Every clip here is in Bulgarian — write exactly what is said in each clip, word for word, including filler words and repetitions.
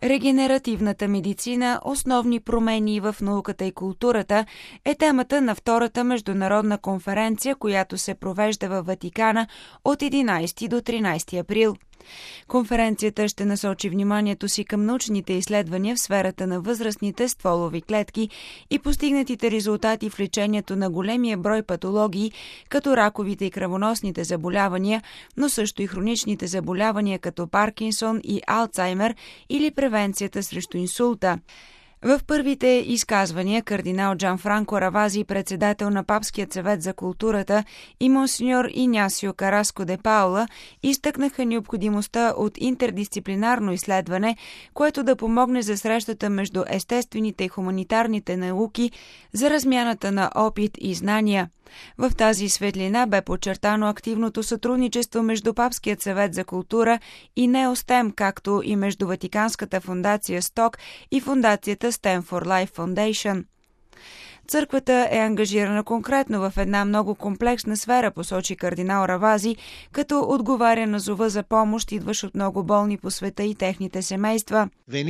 Регенеративната медицина – основни промени в науката и културата е темата на втората международна конференция, която се провежда във Ватикана от единайсети до тринайсети април. Конференцията ще насочи вниманието си към научните изследвания в сферата на възрастните стволови клетки и постигнатите резултати в лечението на големия брой патологии, като раковите и кръвоносните заболявания, но също и хроничните заболявания като Паркинсон и Алцаймер или превенцията срещу инсулта. В първите изказвания кардинал Джанфранко Равази, председател на Папският съвет за културата, и монсеньор Инясио Караско де Паула изтъкнаха необходимостта от интердисциплинарно изследване, което да помогне за срещата между естествените и хуманитарните науки за размяната на опит и знания. В тази светлина бе подчертано активното сътрудничество между Папският съвет за култура и Неостем, както и между Ватиканската фондация СТОК и фондацията STEM for Life Foundation. Църквата е ангажирана конкретно в една много комплексна сфера, посочи кардинал Равази, като отговаря на зова за помощ, идващ от много болни по света и техните семейства.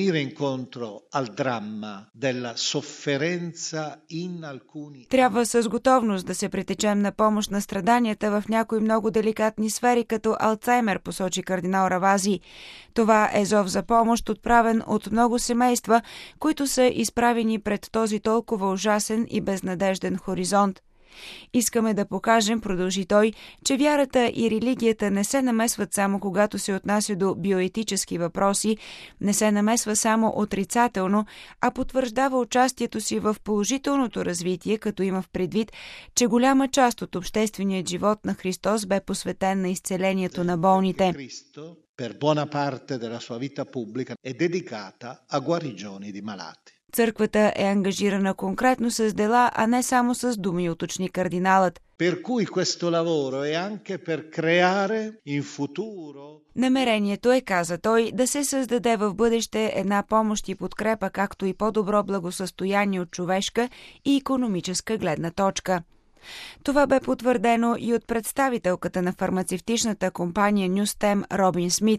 Трябва с готовност да се притечем на помощ на страданията в някои много деликатни сфери, като Алцаймер, посочи кардинал Равази. Това е зов за помощ, отправен от много семейства, които са изправени пред този толкова ужасен и безнадежден хоризонт. Искаме да покажем, продължи той, че вярата и религията не се намесват само когато се отнася до биоетически въпроси, не се намесва само отрицателно, а потвърждава участието си в положителното развитие, като има в предвид, че голяма част от обществения живот на Христос бе посветен на изцелението на болните. Per buona parte della sua vita pubblica è dedicata a guarigioni di malati. Църквата е ангажирана конкретно с дела, а не само с думи, уточни кардиналът. Per cui questo lavoro è anche per creare in futuro. Намерението е, каза той, да се създаде в бъдеще една помощ и подкрепа, както и по-добро благосъстояние от човешка и икономическа гледна точка. Това бе потвърдено и от представителката на фармацевтичната компания Нюстем Робин Смит.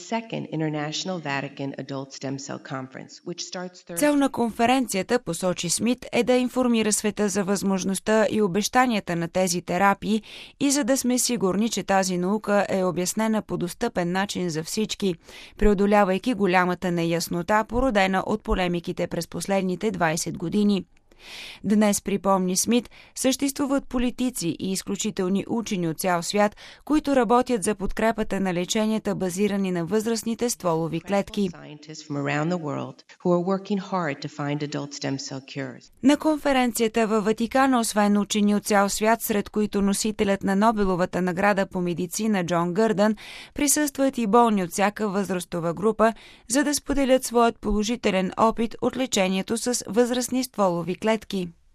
Цел на конференцията, посочи Смит, е да информира света за възможността и обещанията на тези терапии и за да сме сигурни, че тази наука е обяснена по достъпен начин за всички, преодолявайки голямата неяснота, породена от полемиките през последните двайсет години. Днес, припомни Смит, съществуват политици и изключителни учени от цял свят, които работят за подкрепата на леченията, базирани на възрастните стволови клетки. На конференцията във Ватикана, освен учени от цял свят, сред които носителят на Нобеловата награда по медицина Джон Гърдън, присъстват и болни от всяка възрастова група, за да споделят своят положителен опит от лечението с възрастни стволови клетки.